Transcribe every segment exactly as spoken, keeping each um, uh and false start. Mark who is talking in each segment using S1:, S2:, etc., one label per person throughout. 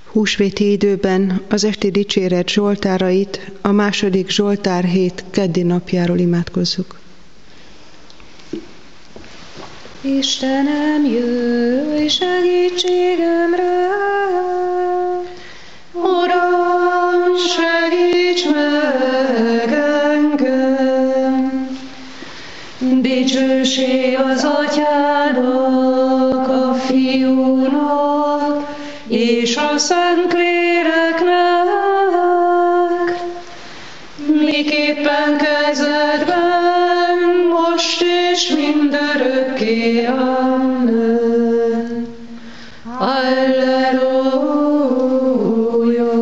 S1: Húsvéti időben az esti dicséret zsoltárait a második Zsoltár hét keddi napjáról imádkozzuk.
S2: Istenem, jöjj segítségemre! Uram, segíts meg engem! Dicsőség az Atyának, a Fiúnak és a Szentléleknek, miképpen kezdetben, most és mindörökké. Amen. Alleluja.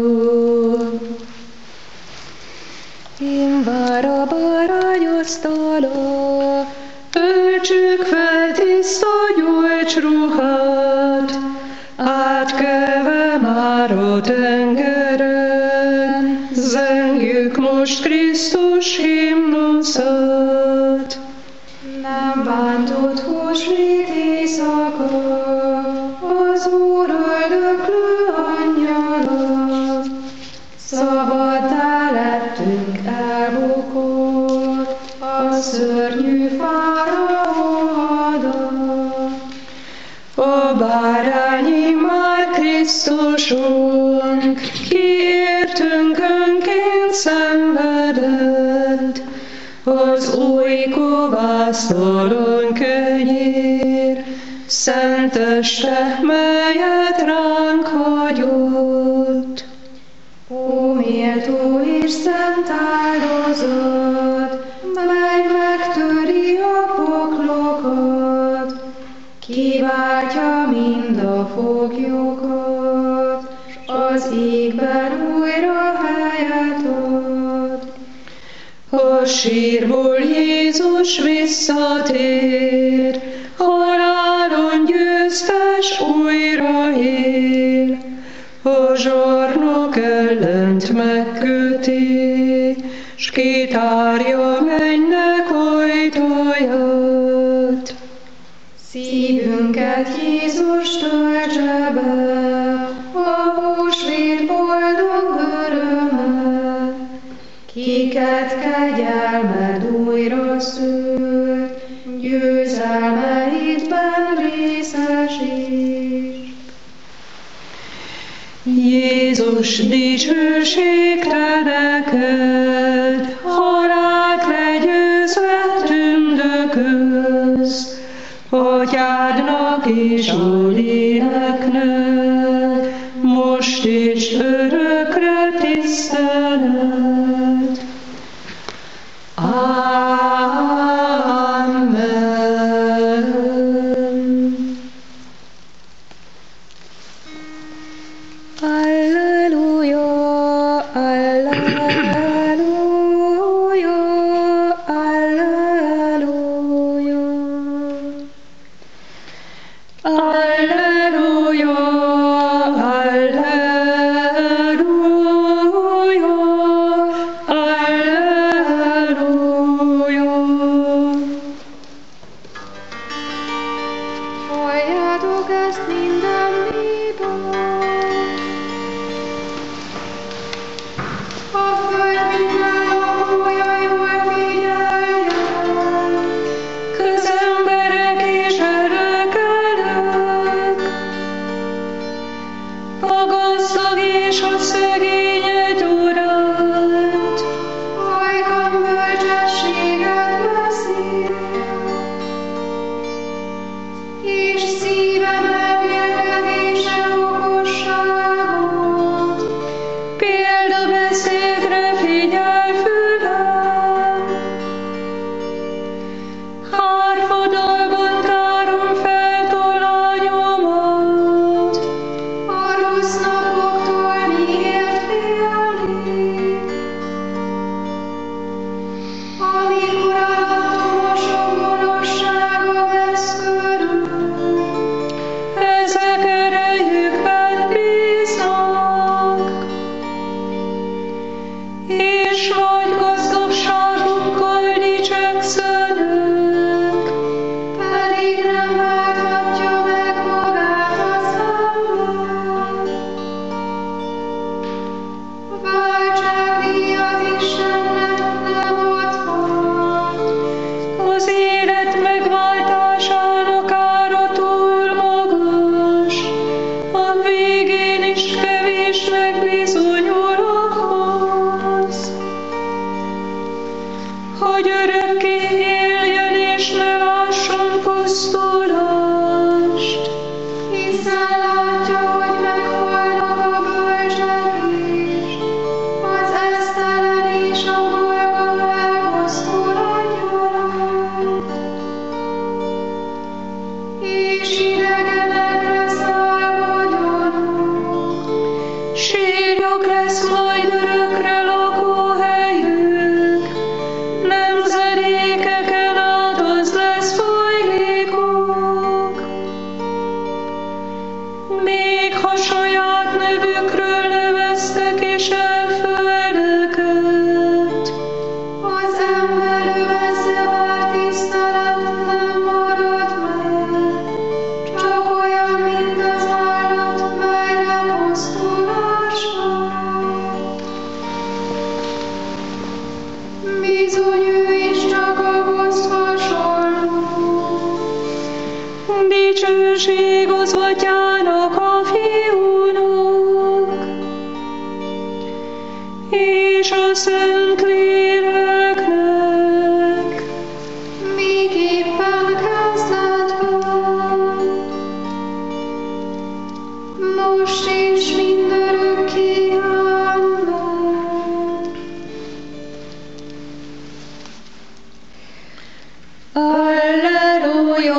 S2: Én vár a bárányasztala, öltsük fel tiszta gyolcsruhát, átkelve már a tengeren, zengjük most Krisztus himnuszát. Nem bántott húsvét éjszaka, az Úr öldöklő angyala, szabaddá lettünk elbukott a szörnyű fáraó alatt. A bárányi már Krisztusunk, ki értünk önként szenvedett, az új kovásztalan kenyér, szent teste, melyet ránk hagyott. Ó, méltó és szent áldozat, mely megtöri a poklokat, kiváltja mind a foglyokat, s az égben újra helyet ad. A sírból Jézus visszatér, halálon győztes újra él, a zsarnok ellent megköti, s kitárja mennynek ajtaját. Szívünket Jézus töltse be, a húsvét boldog örömmel, kiket kegyelmed újra szült, győzelmeidben részesíts. Jézus, dicsőség te neked, halált legyőzve tündököz, Atyádnak és a Léleknek, most és örökre tisztelet. Amen. Alleluja, alleluja, alleluja. Alleluja, alleluja, alleluja. Halljátok ezt minden népet! A föld minden lakója jól figyeljen, közemberek és örökelők, a gazdag és a szegény egyaránt, ajkam bölcsességet beszél, és szívem elmélkedése okos saját nevükről neveztek és elföldöket. Az ember övezze, bár tisztelet nem marad meg, csak olyan, mint az állat, melyre mozdulás van. Bizony ő is csak ahhoz hasonló. Dicsőség az Atyának, a Fiúnak, és a Szentléleknek, miképpen kezdetben, most és mindörökké. Amen. Alleluja,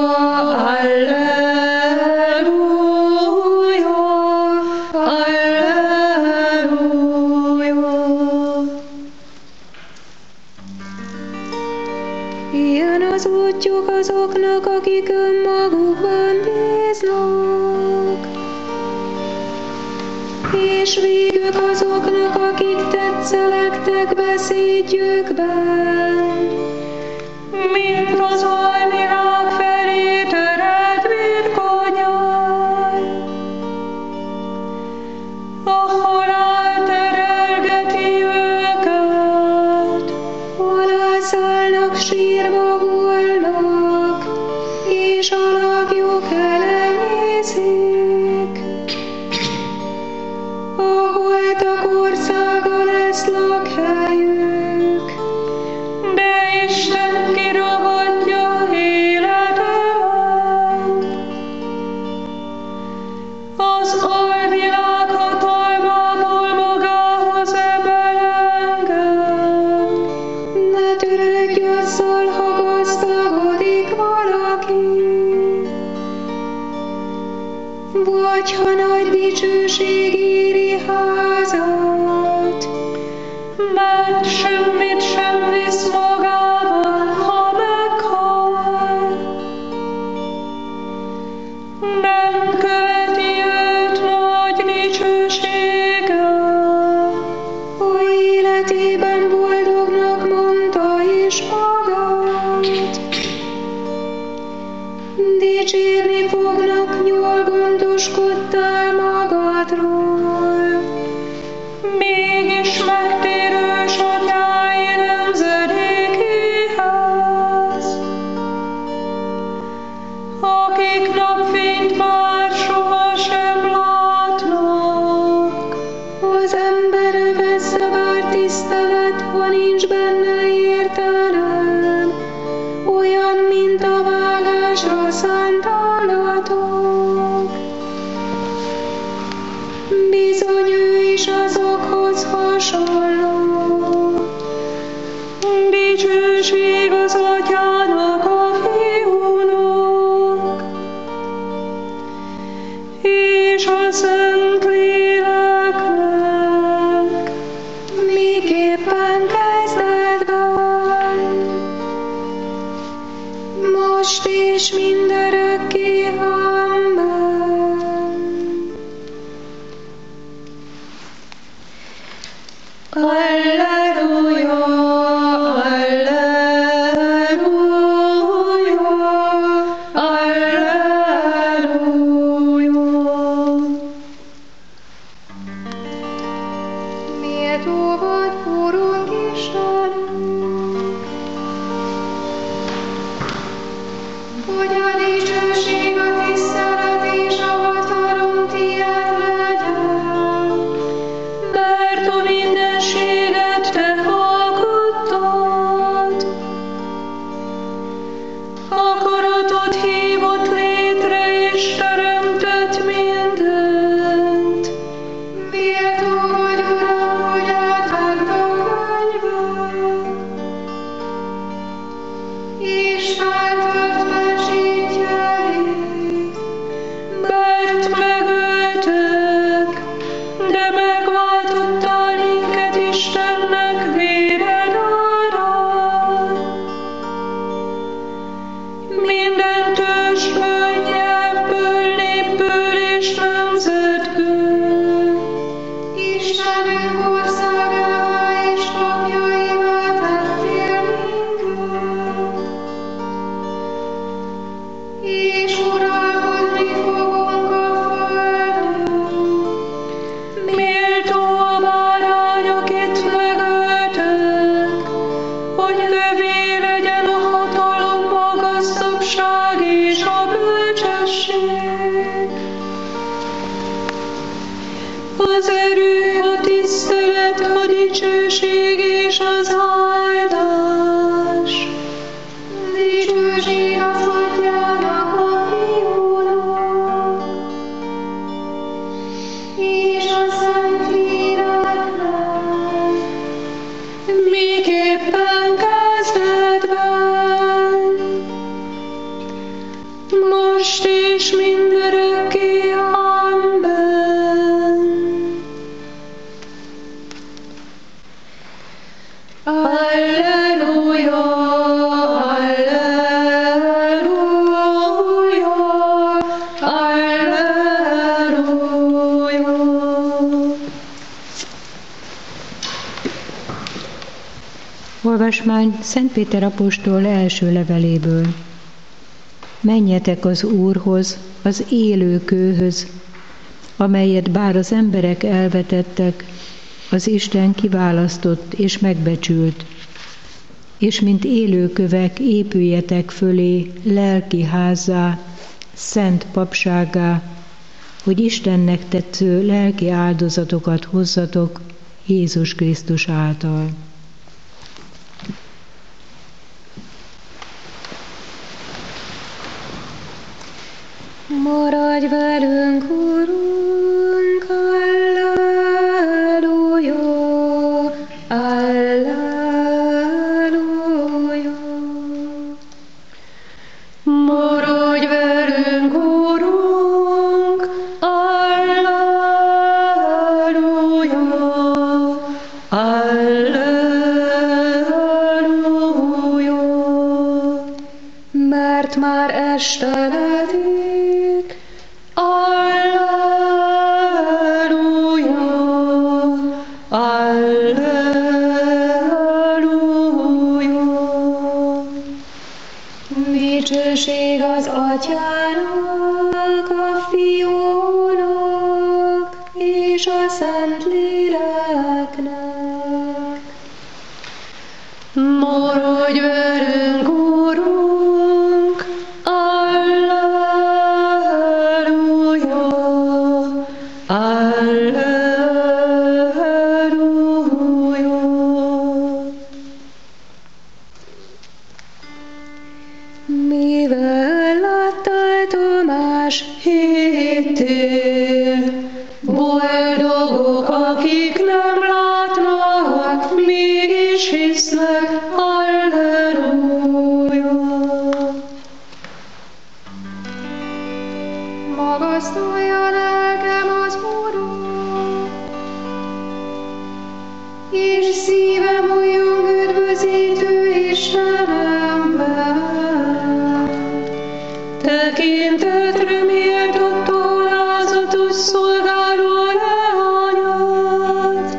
S2: alleluja, alleluja. Ilyen az útjuk azoknak, akik önmagukban bíznak, és végük azoknak, akik tetszelegtek beszédjükben, mint az alvilág felé törelt birkonyár, a halál terelgeti őket, hol szállnak sírva holnak, és alakjuk elenyészik. A holtak országa lesz lakhelyük, de Isten kiragadja életben. Az alvilág hatalmából magához emel engem. Ne törődj azzal, ha gazdagodik valaki, vagy ha nagy dicsőség éri házat, mert semmit sem visz magával, ha meghal. Nem követi őt nagy dicsősége. Ha életében boldognak mondta is magát, dicsérni fognak, jól gondoskodtál magadról. Mégis megtérős atyái nemzedékéhez, akik napfényt már sohasem látnak. Az ember övezze, bár tisztelet, ha nincs benne értelem, olyan, mint a vágásra szánt állatok. Bizony ő is azokhoz hasonló. Dicsőség az Atyának, a Fiúnak, és a Szentléleknek, miképpen kezdetben, most és mindörökké. Amen. Alleluja, alleluja, alleluja. Méltó vagy, Urunk Istenünk, hogy most és mindörökké. Amen. Alleluja, alleluja, alleluja.
S3: Olvasmány Szent Péter apostol első leveléből. Menjetek az Úrhoz, az élő kőhöz, amelyet bár az emberek elvetettek, az Isten kiválasztott és megbecsült, és mint élő kövek épüljetek fölé lelki házzá, szent papságá, hogy Istennek tetsző lelki áldozatokat hozzatok Jézus Krisztus által.
S2: Maradj velünk, Urunk, alleluja, alleluja. Maradj velünk, Urunk, alleluja, alleluja. Mert már esteledik, dicsőség az Atyának, a Fiúnak és a Szentléleknek. Maradj velünk, Urunk, alleluja, alleluja. Mivel láttál, Tamás, hittél, boldogok, akik nem látnak, mégis hisznek, alleluja. Magasztalja lelkem az Urat, és szívem újjong üdvözítő Istenemben. Tekintetre méltott alázatos szolgáló leányát.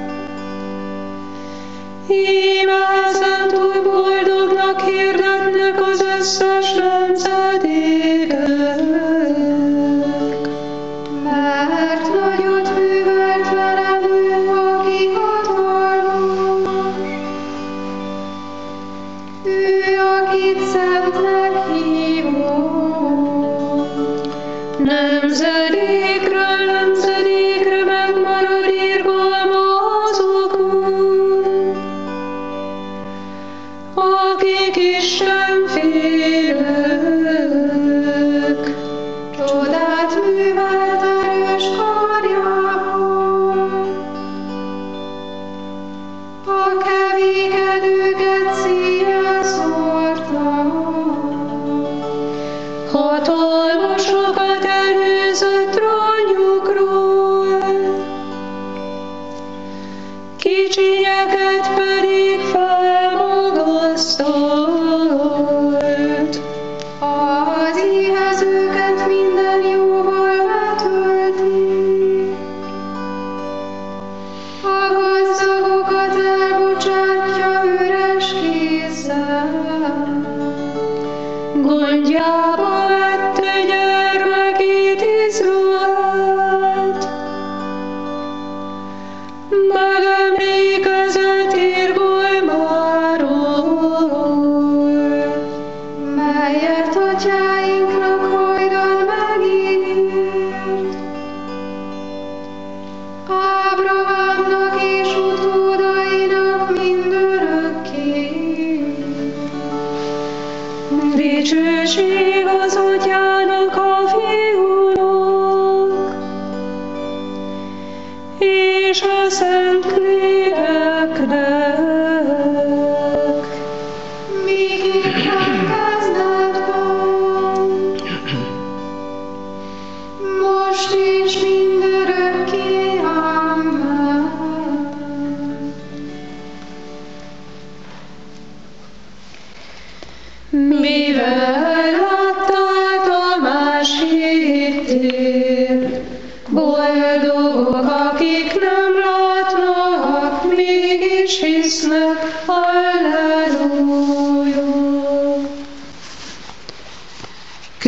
S2: Íme szentúj boldognak hirdetnek az összes nemzedékek, mert nagyot művelt velem ő, aki hatalmas. Ő, akit szentnek hívott. Nemzedékről nemzedékre megmarad irgalma azokon, akik Istenfélők. Csodát művelt erős karjával, a kevékedőket széjjel szórta. Hatalmasokat előzött trónjukról, kicsinyeket pedig felmagasztalt. Az éhezőket minden jóval betölti, a gazdagokat elbocsátja üres kézzel. Gondjába vette gyermekét Izraelt, megemlékezett irgalmáról, melyet atyáinknak hajdan megígért. Ábrahámnak és utódainak mindörökké. Dicsőség az Atyának, a Fiúnak és a Szentléleknek, miképpen kezdetben,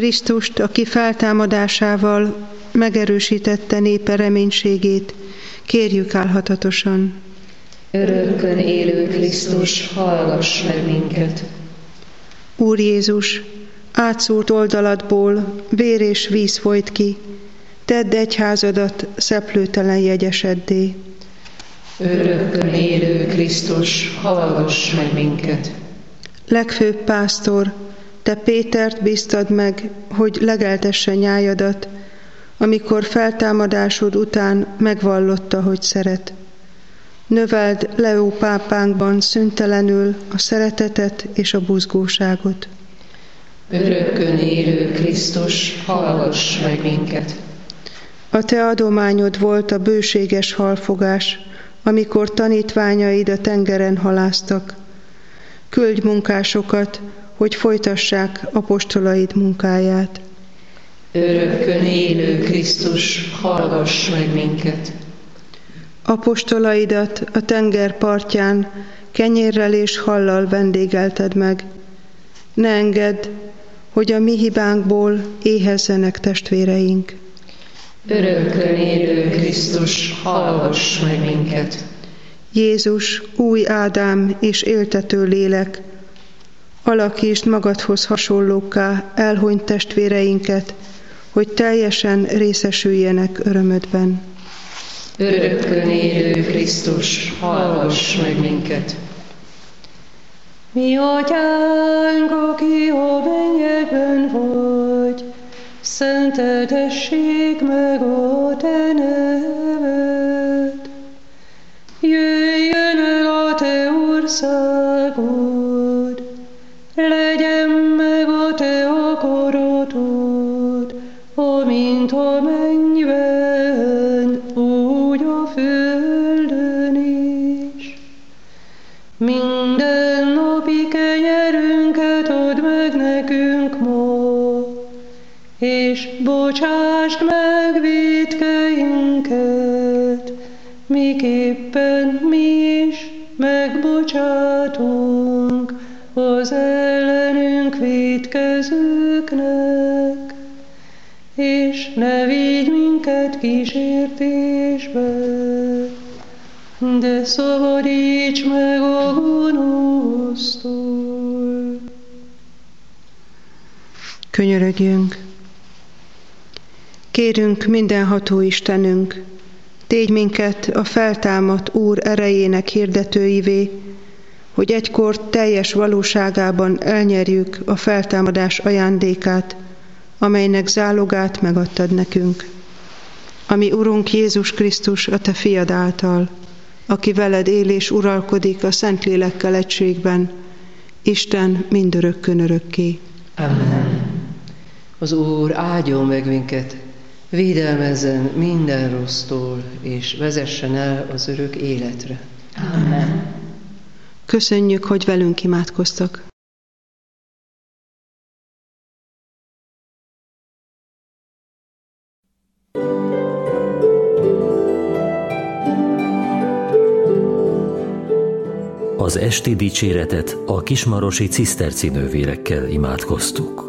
S1: Krisztust, aki feltámadásával megerősítette népe reménységét, kérjük álhatatosan.
S4: Örökkön élő Krisztus, hallgass meg minket!
S1: Úr Jézus, átszúrt oldaladból vér és víz folyt ki, tedd egyházadat szeplőtelen jegyeseddé.
S4: Örökkön élő Krisztus, hallgass meg minket!
S1: Legfőbb pásztor, te Pétert bíztad meg, hogy legeltesse nyájadat, amikor feltámadásod után megvallotta, hogy szeret. Növeld Leó pápánkban szüntelenül a szeretetet és a buzgóságot.
S4: Örökkön élő Krisztus, hallgass meg minket!
S1: A te adományod volt a bőséges halfogás, amikor tanítványaid a tengeren halásztak. Küldj munkásokat, hogy folytassák apostolaid munkáját.
S4: Örökkön élő Krisztus, hallgass meg minket!
S1: Apostolaidat a tenger partján kenyérrel és hallal vendégelted meg. Ne engedd, hogy a mi hibánkból éhezzenek testvéreink.
S4: Örökkön élő Krisztus, hallgass meg minket!
S1: Jézus, új Ádám és éltető lélek, alakítsd magadhoz hasonlókká elhunyt testvéreinket, hogy teljesen részesüljenek örömödben.
S4: Örökkön élő Krisztus, hallgass meg minket!
S2: Mi atyánk, aki a mennyekben vagy, szenteltessék meg a te neved. Jöjjön el a te országod, legyen meg a te akaratod, amint a mennyben, úgy a földön is. Minden napi kenyerünket add meg nekünk ma, és bocsásd meg vétkeinket, miképpen mi is megbocsátunk az ellenünk vétkezőknek, és ne vigy minket kísértésbe, de szabadíts meg a gonosztól.
S1: Könyörögjünk! Kérünk, mindenható Istenünk, tégy minket a feltámadt Úr erejének hirdetőivé, hogy egykor teljes valóságában elnyerjük a feltámadás ajándékát, amelynek zálogát megadtad nekünk. Ami Urunk Jézus Krisztus a te fiad által, aki veled él és uralkodik a Szentlélekkel egységben, Isten mindörökkön örökké.
S4: Amen. Az Úr áldjon meg minket, védelmezzen minden rossztól, és vezessen el az örök életre. Amen.
S1: Köszönjük, hogy velünk imádkoztak.
S5: Az esti dicséretet a kismarosi ciszterci nővérekkel imádkoztuk.